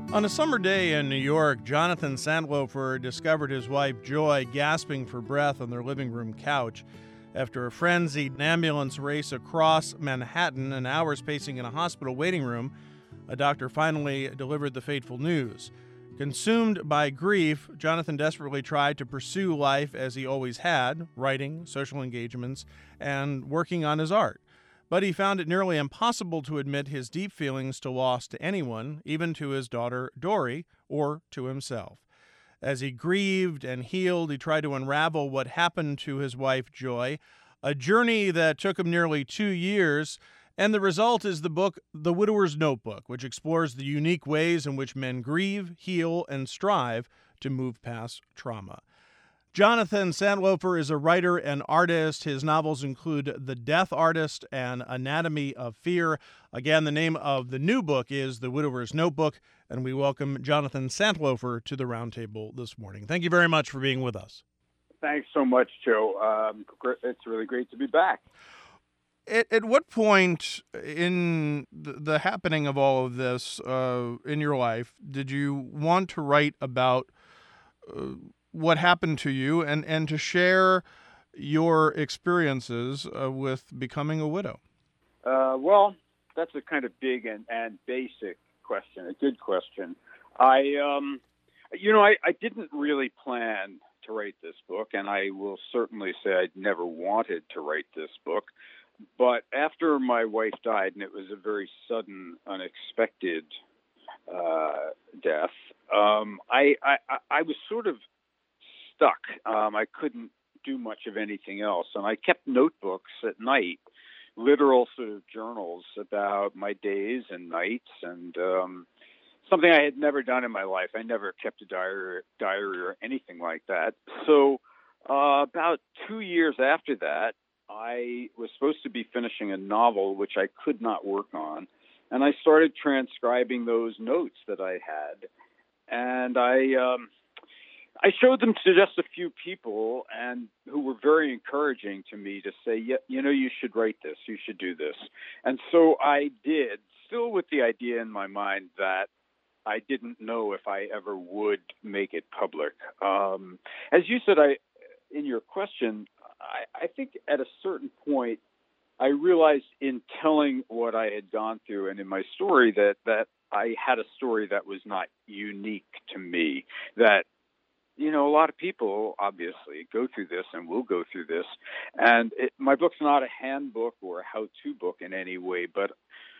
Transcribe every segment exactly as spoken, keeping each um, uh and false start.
On a summer day in New York, Jonathan Sandlofer discovered his wife Joy gasping for breath on their living room couch. After a frenzied ambulance race across Manhattan and hours pacing in a hospital waiting room, a doctor finally delivered the fateful news. Consumed by grief, Jonathan desperately tried to pursue life as he always had, writing, social engagements, and working on his art. But he found it nearly impossible to admit his deep feelings to loss to anyone, even to his daughter Dory, or to himself. As he grieved and healed, he tried to unravel what happened to his wife Joy, a journey that took him nearly two years, and the result is the book The Widower's Notebook, which explores the unique ways in which men grieve, heal, and strive to move past trauma. Jonathan Sandlofer is a writer and artist. His novels include The Death Artist and Anatomy of Fear. Again, the name of the new book is The Widower's Notebook, and we welcome Jonathan Sandlofer to the roundtable this morning. Thank you very much for being with us. Thanks so much, Joe. Um, it's really great to be back. At, at what point in the, the happening of all of this uh, in your life did you want to write about uh, what happened to you and, and to share your experiences uh, with becoming a widow? Uh, well, that's a kind of big and, and basic question, a good question. I, um, you know, I, I didn't really plan to write this book, and I will certainly say I'd never wanted to write this book. But after my wife died, and it was a very sudden, unexpected uh, death, um, I, I, I was sort of stuck. Um, I couldn't do much of anything else. And I kept notebooks at night, literal sort of journals about my days and nights, and um, something I had never done in my life. I never kept a diary, diary or anything like that. So uh, about two years after that, I was supposed to be finishing a novel, which I could not work on. And I started transcribing those notes that I had. And I... Um, I showed them to just a few people, and who were very encouraging to me to say, yeah, you know, you should write this, you should do this. And so I did, still with the idea in my mind that I didn't know if I ever would make it public. Um, as you said, I, in your question, I, I think at a certain point, I realized in telling what I had gone through and in my story that, that I had a story that was not unique to me, that you know, a lot of people obviously go through this and will go through this. And it, my book's not a handbook or a how-to book in any way, but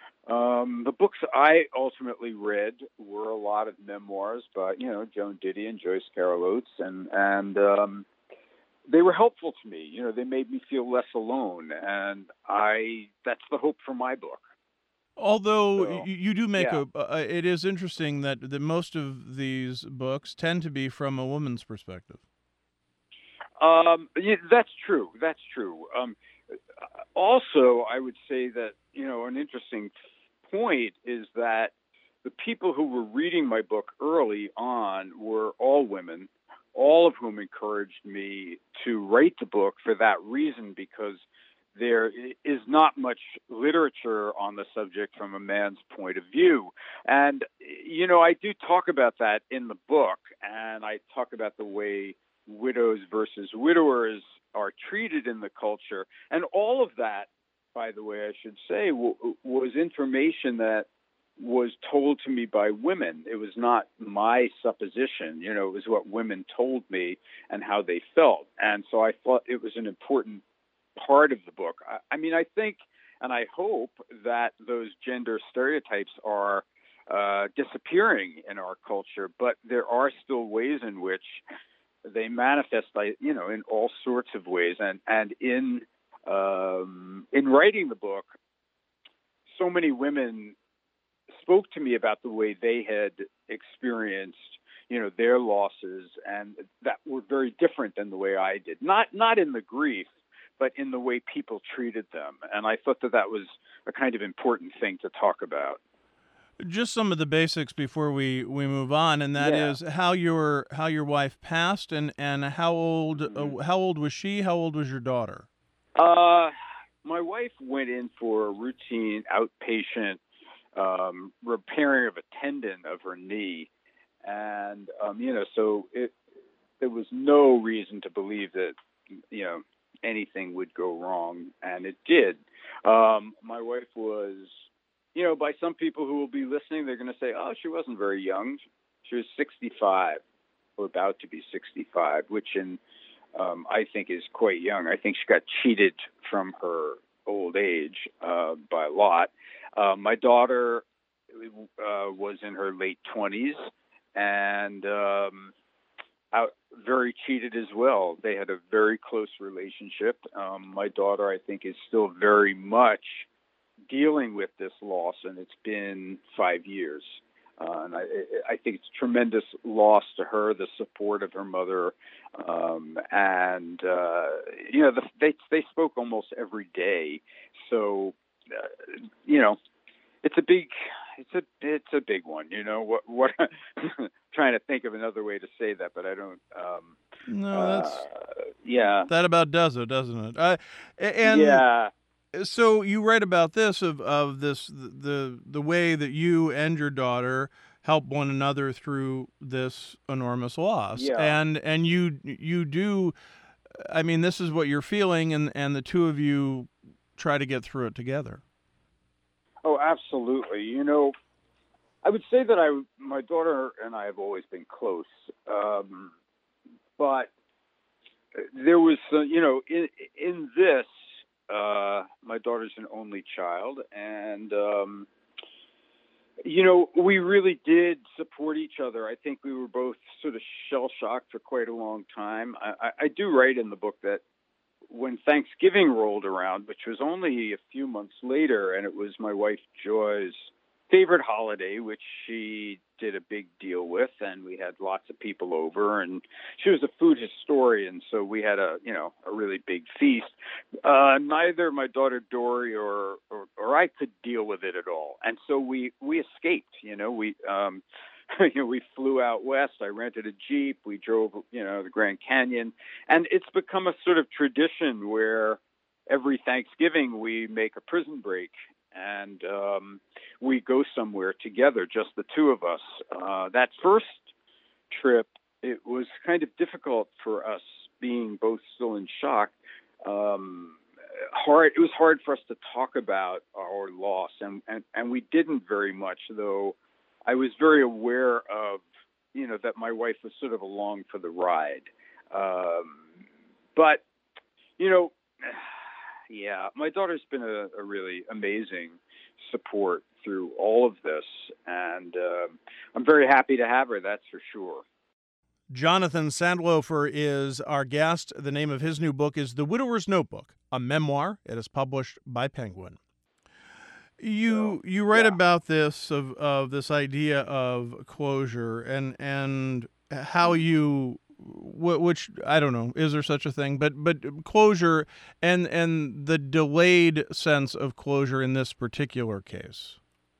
um, the books I ultimately read were a lot of memoirs by, you know, Joan Didion and Joyce Carol Oates, and, and um, they were helpful to me. You know, they made me feel less alone, and I that's the hope for my book. Although So, you, you do make yeah. a, uh, it is interesting that, that most of these books tend to be from a woman's perspective. Um, yeah, that's true. That's true. Um, also, I would say that, you know, an interesting point is that the people who were reading my book early on were all women, all of whom encouraged me to write the book for that reason, because there is not much literature on the subject from a man's point of view. And, you know, I do talk about that in the book, and I talk about the way widows versus widowers are treated in the culture. And all of that, by the way, I should say, w- was information that was told to me by women. It was not my supposition. You know, it was what women told me and how they felt. And so I thought it was an important part of the book. I, I mean, I think and I hope that those gender stereotypes are uh, disappearing in our culture, but there are still ways in which they manifest, like, you know, in all sorts of ways. And, and in um, in writing the book, so many women spoke to me about the way they had experienced, you know, their losses, and that were very different than the way I did. Not not in the grief, but in the way people treated them. And I thought that that was a kind of important thing to talk about. Just some of the basics before we, we move on, and that Yeah. is how your how your wife passed, and, and how old Mm-hmm. uh, how old was she? How old was your daughter? Uh, my wife went in for a routine outpatient um, repairing of a tendon of her knee, and um, you know, so it there was no reason to believe that you know anything would go wrong, and it did. Um, my wife was, you know, by some people who will be listening, they're going to say, "Oh, she wasn't very young. She was sixty-five, or about to be sixty-five," which in um, I think is quite young. I think she got cheated from her old age uh, by a lot. Uh, my daughter uh, was in her late twenties and um, out, very cheated as well. They had a very close relationship. Um, my daughter, I think, is still very much dealing with this loss, and it's been five years. Uh, and I, I think it's a tremendous loss to her, the support of her mother. Um, and, uh, you know, the, they, they spoke almost every day. So, uh, you know, it's a big, it's a, it's a big one, you know, what, what, trying to think of another way to say that, but I don't, um, No, that's, uh, yeah. that about does it, doesn't it? Uh, and Yeah. so you write about this of, of this the the way that you and your daughter help one another through this enormous loss, Yeah. and and you you do. I mean, this is what you're feeling, and and the two of you try to get through it together. Oh, absolutely. You know, I would say that I my daughter and I have always been close, um, but there was uh, you know in in this. Uh, my daughter's an only child, and um, you know, we really did support each other. I think we were both sort of shell shocked for quite a long time. I, I, I do write in the book that when Thanksgiving rolled around, which was only a few months later, and it was my wife Joy's favorite holiday, which she did a big deal with, and we had lots of people over, and she was a food historian, so we had a you know a really big feast. Uh, neither my daughter Dory or, or or I could deal with it at all, and so we we escaped. You know, we um, you know we flew out west. I rented a Jeep. We drove you know the Grand Canyon, and it's become a sort of tradition where every Thanksgiving we make a prison break. And um, we go somewhere together, just the two of us. Uh, that first trip, it was kind of difficult for us, being both still in shock. Um, hard. It was hard for us to talk about our loss, and, and, and we didn't very much. Though I was very aware of, you know, that my wife was sort of along for the ride. Um, but you know. Yeah, my daughter's been a, a really amazing support through all of this, and uh, I'm very happy to have her, that's for sure. Jonathan Sandlofer is our guest. The name of his new book is The Widower's Notebook, a memoir. It is published by Penguin. You So, you write yeah. about this of of this idea of closure and and how you which I don't know, is there such a thing? But but closure and and the delayed sense of closure in this particular case.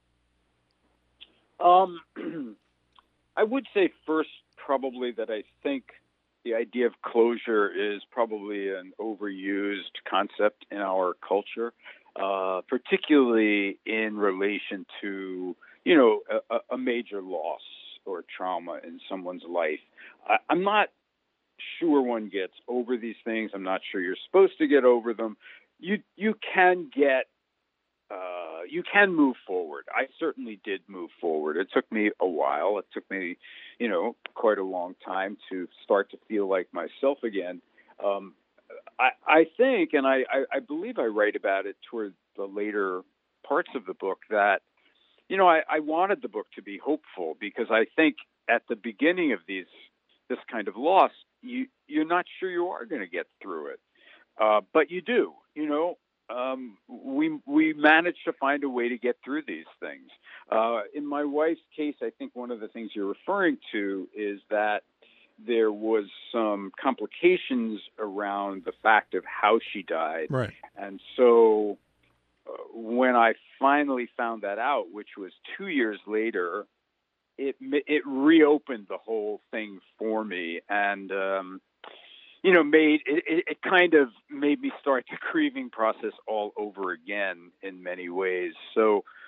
Um, I would say first probably that I think the idea of closure is probably an overused concept in our culture, uh, particularly in relation to you know a, a major loss or trauma in someone's life. I, I'm not sure one gets over these things. I'm not sure you're supposed to get over them. You you can get uh, you can move forward. I certainly did move forward. It took me a while. It took me, you know, quite a long time to start to feel like myself again. Um, I, I think, and I, I, I believe I write about it toward the later parts of the book, that you know I, I wanted the book to be hopeful, because I think at the beginning of these this kind of loss, you you're not sure you are going to get through it, uh, but you do. You know, um, we we managed to find a way to get through these things. Uh, in my wife's case, I think one of the things you're referring to is that there was some complications around the fact of how she died, Right. and so uh, when I finally found that out, which was two years later, it it reopened the whole thing for me, and um, you know, made it, it kind of made me start the grieving process all over again in many ways. So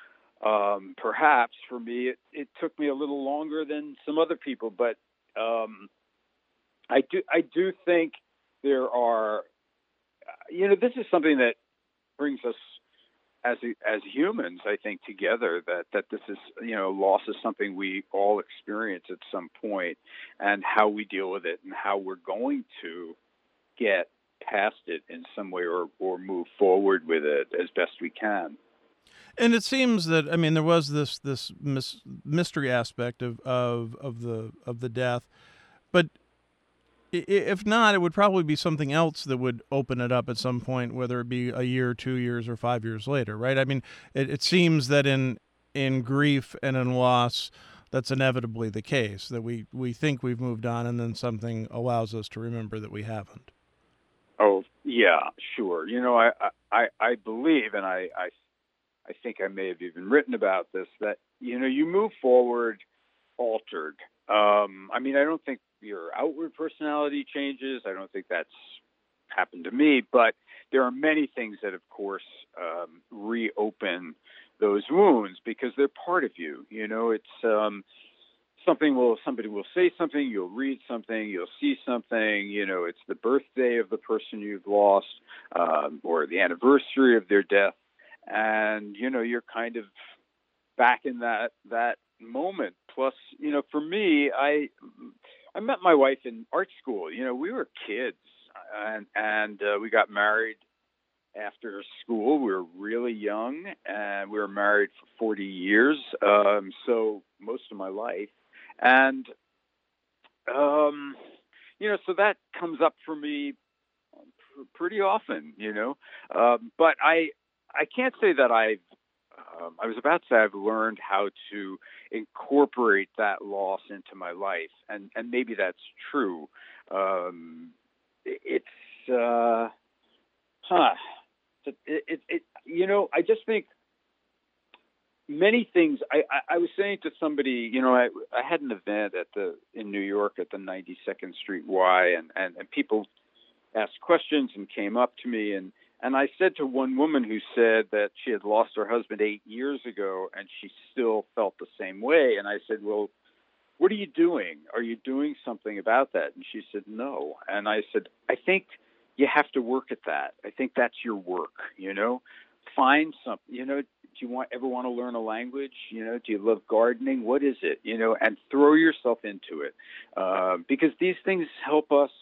Um, perhaps for me, it, it took me a little longer than some other people, but um, I do I do think there are, you know, this is something that brings us as as humans, I think, together. That that this is, you know, loss is something we all experience at some point, and how we deal with it, and how we're going to get past it in some way, or or move forward with it as best we can. And it seems that, I mean, there was this this mis- mystery aspect of, of of the of the death, but i- if not, it would probably be something else that would open it up at some point, whether it be a year, two years, or five years later, right? I mean, it, it seems that in in grief and in loss, that's inevitably the case, that we we think we've moved on, and then something allows us to remember that we haven't. Oh yeah, sure. You know, I I, I believe, and I, I I think I may have even written about this, that, you know, you move forward altered. Um, I mean, I don't think your outward personality changes. I don't think that's happened to me, but there are many things that, of course, um, reopen those wounds because they're part of you. You know, it's um, something will somebody will say something, you'll read something, you'll see something. You know, it's the birthday of the person you've lost, um, or the anniversary of their death, and you know, you're kind of back in that that moment. Plus, you know, for me, I I met my wife in art school. You know, we were kids, and and uh, we got married after school. We were really young, and we were married for forty years, um, so most of my life. And um, you know, so that comes up for me pr- pretty often. You know, um, but I I can't say that I've um, I was about to say I've learned how to incorporate that loss into my life, and and maybe that's true. Um, it- it's uh, huh. It, it, it, you know, I just think many things. I, I, I was saying to somebody, you know, I, I had an event at the in New York at the ninety-second Street Y, and, and, and people asked questions and came up to me, and and I said to one woman who said that she had lost her husband eight years ago, and she still felt the same way. And I said, well, what are you doing? Are you doing something about that? And she said, no. And I said, I think you have to work at that. I think that's your work, you know, find something, you know, do you want ever want to learn a language? You know, do you love gardening? What is it? You know, and throw yourself into it, uh, because these things help us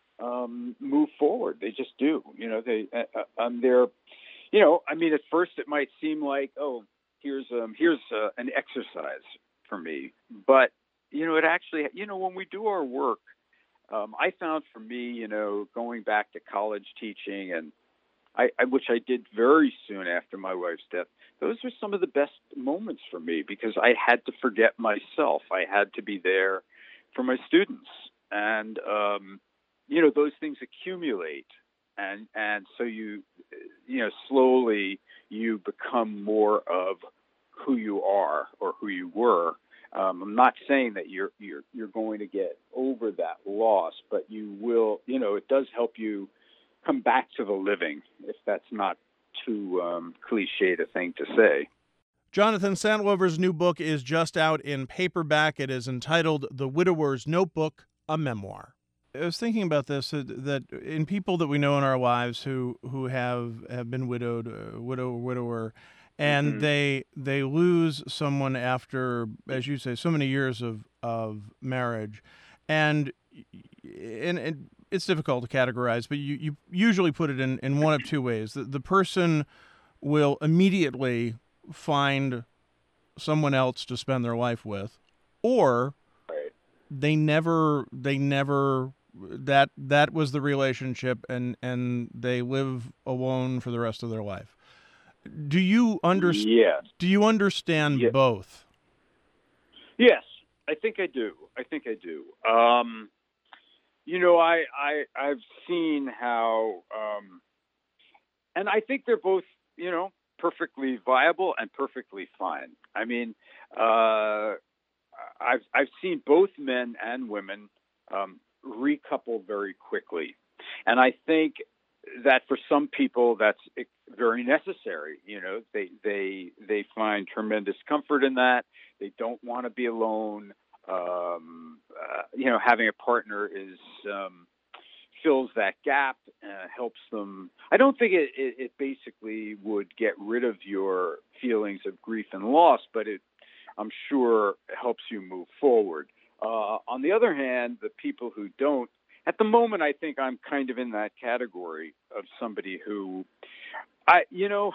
um, move forward. They just do. You know, they uh, um, they're, you know, I mean, at first it might seem like, oh, here's um, here's uh, an exercise for me, but you know, it actually, you know, when we do our work, um, I found for me, you know, going back to college teaching, and I, I, which I did very soon after my wife's death, those were some of the best moments for me because I had to forget myself. I had to be there for my students, and um, you know, those things accumulate, and and so you, you know, slowly you become more of who you are or who you were. Um, I'm not saying that you're you're you're going to get over that loss, but you will. You know, it does help you come back to the living, if that's not too um, cliched a thing to say. Jonathan Sandlover's new book is just out in paperback. It is entitled The Widower's Notebook, a Memoir. I was thinking about this, uh, that in people that we know in our lives who, who have, have been widowed, uh, widow, widower, and Mm-hmm. they they lose someone after, as you say, so many years of, of marriage, and and, and it's difficult to categorize, but you, you usually put it in, in one of two ways. The, the person will immediately find someone else to spend their life with, or Right. they never they never that that was the relationship, and and they live alone for the rest of their life. Do you under, Yes. do you understand Yes. both? Yes. I think I do. I think I do. Um, you know, I, I I've seen how, um, and I think they're both, you know, perfectly viable and perfectly fine. I mean, uh, I've I've seen both men and women um, recouple very quickly, and I think that for some people that's very necessary. You know, they they they find tremendous comfort in that. They don't want to be alone. Um, uh, you know, having a partner is um, fills that gap, uh, helps them. I don't think it, it, it basically would get rid of your feelings of grief and loss, but it, I'm sure, helps you move forward. Uh, on the other hand, the people who don't, at the moment, I think I'm kind of in that category of somebody who, I, you know,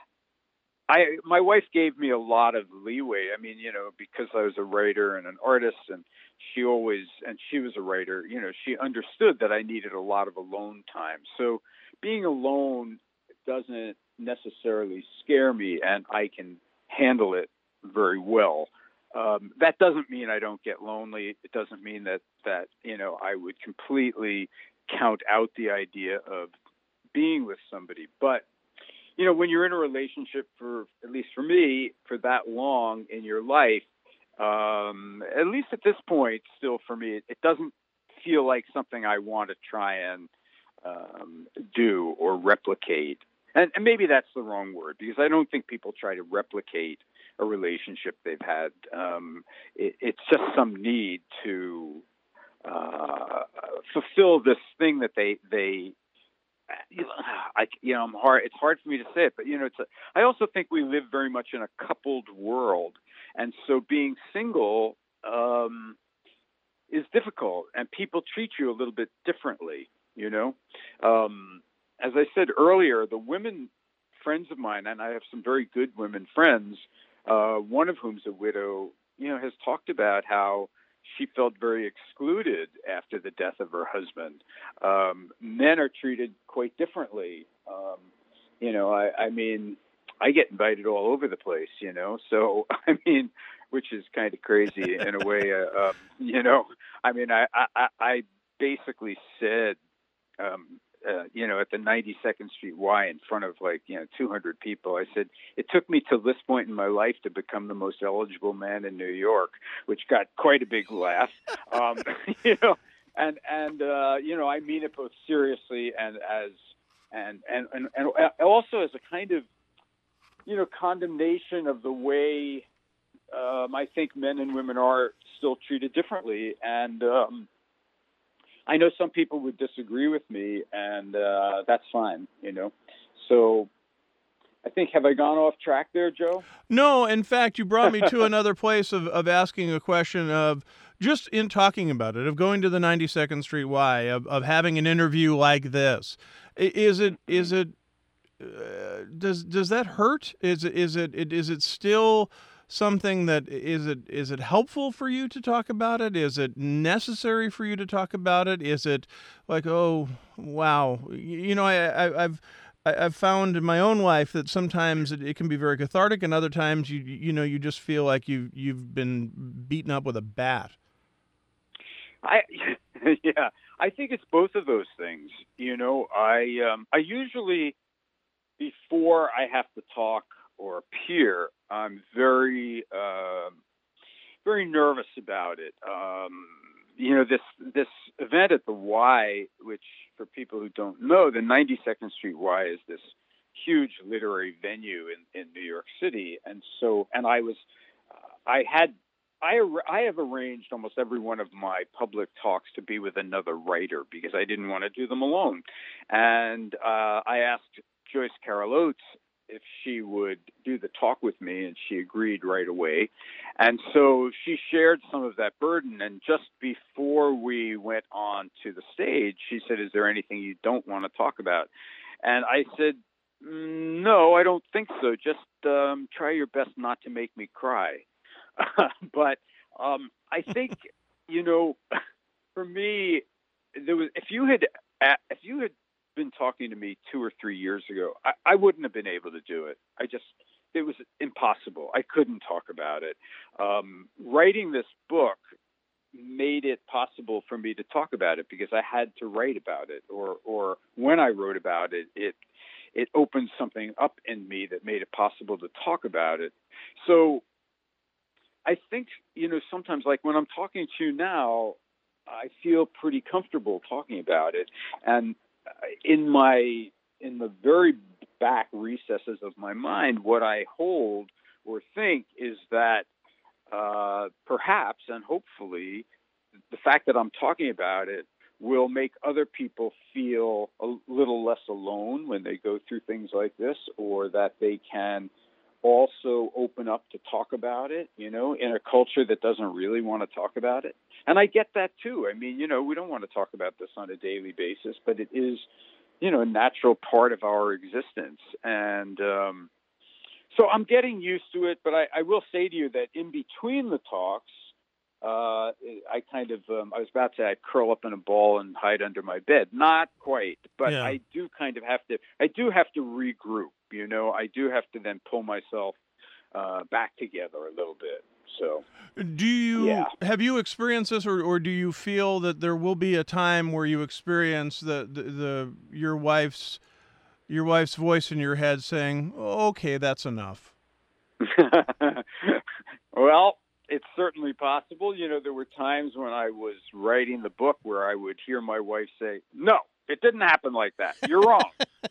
I, my wife gave me a lot of leeway. I mean, you know, because I was a writer and an artist, and she always, and she was a writer, you know, she understood that I needed a lot of alone time. So being alone doesn't necessarily scare me, and I can handle it very well. Um, that doesn't mean I don't get lonely. It doesn't mean that, that, you know, I would completely count out the idea of being with somebody. But, you know, when you're in a relationship for, at least for me, for that long in your life, um, at least at this point, still for me, it, it doesn't feel like something I want to try and um, do or replicate. And, and maybe that's the wrong word, because I don't think people try to replicate a relationship they've had. Um, it, it's just some need to uh, fulfill this thing that they they. You know, I, you know, I'm hard. It's hard for me to say it, but you know, it's. A, I also think we live very much in a coupled world, and so being single um, is difficult, and people treat you a little bit differently. You know, um, as I said earlier, the women friends of mine, and I have some very good women friends. Uh, one of whom's a widow, you know, has talked about how she felt very excluded after the death of her husband. Um, men are treated quite differently. Um, you know, I, I mean, I get invited all over the place, you know, so, I mean, which is kind of crazy in a way. Uh, um, you know, I mean, I, I, I basically said, um, Uh, you know, at the ninety-second Street Y in front of like, you know, two hundred people. I said, it took me to this point in my life to become the most eligible man in New York, which got quite a big laugh. Um, you know, and, and, uh, you know, I mean it both seriously and as, and, and, and, and also as a kind of, you know, condemnation of the way, um, I think men and women are still treated differently. And, um, I know some people would disagree with me, and uh, that's fine, you know. So I think, have I gone off track there, Joe? No, in fact, you brought me to another place of, of asking a question of just in talking about it, of going to the ninety-second Street Y, of, of having an interview like this. Is it, is it, uh, does, does that hurt? Is it, is it, is it still something that is it is it helpful for you to talk about it? Is it necessary for you to talk about it? Is it like, oh wow, you know, I, I I've I've found in my own life that sometimes it, it can be very cathartic, and other times you you know you just feel like you you've been beaten up with a bat. I yeah, I think it's both of those things. You know, I um, I usually before I have to talk or appear, I'm very, uh, very nervous about it. Um, you know, this this event at the Y, which for people who don't know, the ninety-second Street Y is this huge literary venue in, in New York City, and so, and I was, uh, I had, I I have arranged almost every one of my public talks to be with another writer because I didn't want to do them alone, and uh, I asked Joyce Carol Oates if she would do the talk with me, and she agreed right away. And so she shared some of that burden. And just before we went on to the stage, she said, is there anything you don't want to talk about? And I said, no, I don't think so. Just um, try your best not to make me cry. But um, I think, you know, for me, there was, if you had, if you had, been talking to me two or three years ago, I, I wouldn't have been able to do it. I just, it was impossible. I couldn't talk about it. Um, writing this book made it possible for me to talk about it because I had to write about it, or, or when I wrote about it, it, it opened something up in me that made it possible to talk about it. So I think, you know, sometimes like when I'm talking to you now, I feel pretty comfortable talking about it. And in my in the very back recesses of my mind, what I hold or think is that uh, perhaps and hopefully the fact that I'm talking about it will make other people feel a little less alone when they go through things like this, or that they can also open up to talk about it, you know, in a culture that doesn't really want to talk about it. And I get that too. I mean, you know, we don't want to talk about this on a daily basis, but it is, you know, a natural part of our existence. And um, so I'm getting used to it, but I, I will say to you that in between the talks, uh, I kind of, um, I was about to say I'd curl up in a ball and hide under my bed. Not quite, but Yeah. I do kind of have to, I do have to regroup, you know, I do have to then pull myself uh, back together a little bit. So, Do you yeah. have you experienced this, or, or do you feel that there will be a time where you experience the, the, the your wife's your wife's voice in your head saying, oh, "Okay, that's enough"? Well, it's certainly possible. You know, there were times when I was writing the book where I would hear my wife say, "No, it didn't happen like that. You're wrong."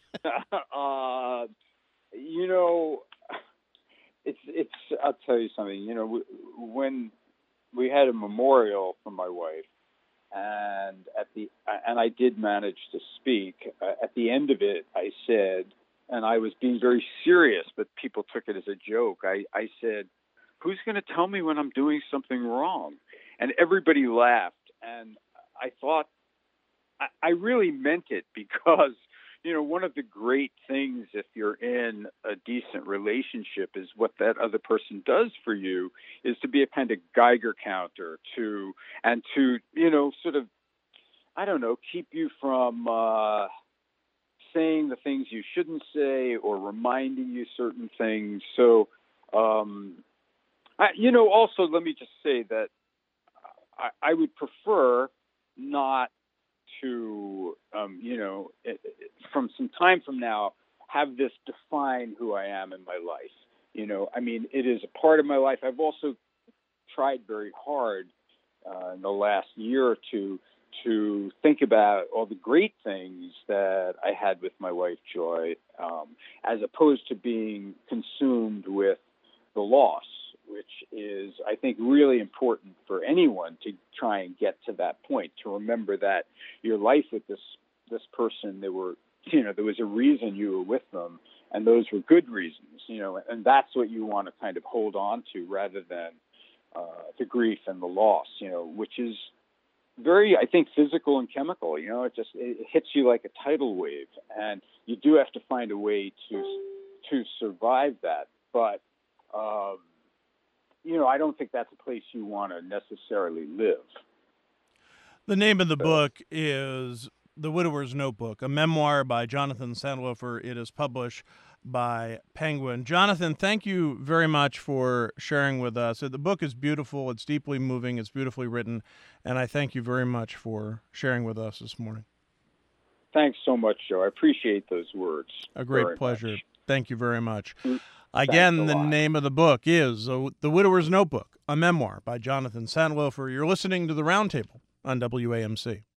uh, you know, it's it's. I'll tell you something. You know, when we had a memorial for my wife, and at the and I did manage to speak. Uh, at the end of it, I said, and I was being very serious, but people took it as a joke. I, I said, "Who's going to tell me when I'm doing something wrong?" And everybody laughed. And I thought, I, I really meant it, because, you know, one of the great things if you're in a decent relationship is what that other person does for you is to be a kind of Geiger counter to, and to, you know, sort of, I don't know, keep you from uh, saying the things you shouldn't say or reminding you certain things. So, um, I, you know, also let me just say that I, I would prefer not to, um, you know, it, it, from some time from now, have this define who I am in my life. You know, I mean, it is a part of my life. I've also tried very hard uh, in the last year or two to think about all the great things that I had with my wife, Joy, um, as opposed to being consumed with the loss, which is, I think, really important for anyone to try and get to that point, to remember that your life with this this person, there were, you know, there was a reason you were with them, and those were good reasons, you know, and that's what you want to kind of hold on to rather than uh, the grief and the loss, you know, which is very, I think, physical and chemical. You know, it just it hits you like a tidal wave, and you do have to find a way to to survive that. But um, you know, I don't think that's a place you want to necessarily live. The name of the book is The Widower's Notebook, a memoir by Jonathan Sandlofer. It is published by Penguin. Jonathan, thank you very much for sharing with us. The book is beautiful. It's deeply moving. It's beautifully written. And I thank you very much for sharing with us this morning. Thanks so much, Joe. I appreciate those words. A great pleasure. Much. Thank you very much. Mm, Again, the name of the book is The Widower's Notebook, a memoir by Jonathan Sandlofer. You're listening to The Roundtable on W A M C.